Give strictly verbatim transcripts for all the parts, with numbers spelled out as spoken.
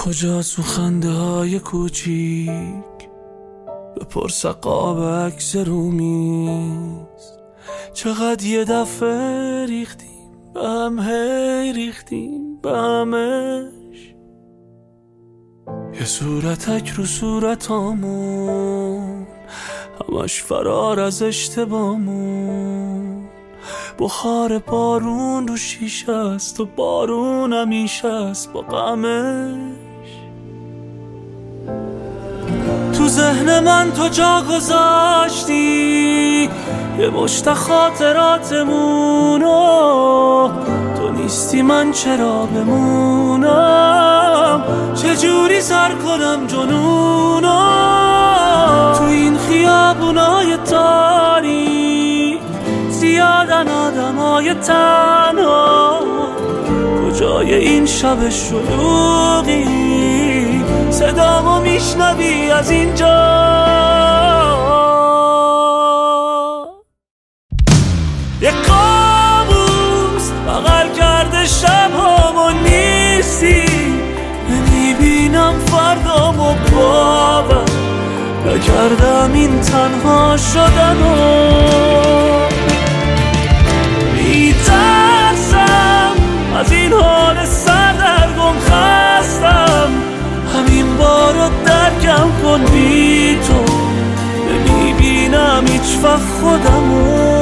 کجا سوخنده های کوچیک بپرس قاب عکس رومیز، چقدر یه دفعه ریختیم به هم، هی ریختیم به همش. یه صورتک رو صورتامون، همش فرار از اشتباهمون. بخار بارون رو شیشه است و بارون همیشه است با غمش. تو ذهن من تو جا گذاشتی یه مشت خاطراتمونو، تو نیستی من چرا بمونم، چجوری سر کنم جنونو. تو این خیابونای تاریک زیادن آدمای تنها، کجای این شب شلوغی صدامو میشنوی از اینجا. یه کابوس بغل کرده شبهامو، نیستی نمیبینم فردامو، باور نکردم این تنها شدنو. میترسم از این حال سردرگم، خستم همین بارو درکم کن، بی تو نمیبینم هیچ وقت خودمو.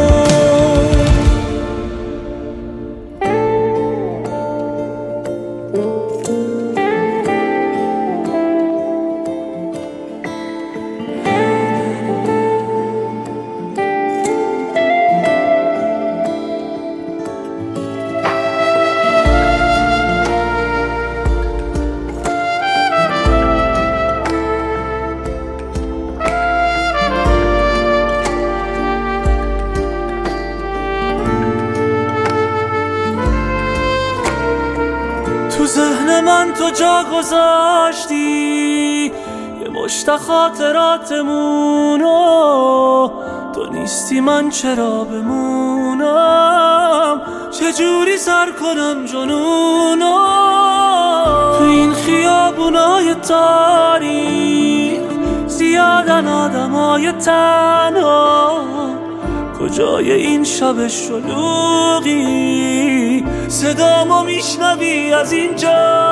تو ذهن من تو جا گذاشتی یه مشت خاطراتمونو، تو نیستی من چرا بمونم، چجوری سر کنم جنونو. تو این خیابونای تاریک زیادن آدمای تنها، کجای این شب شلوغی صدامو میشنوی از اینجا.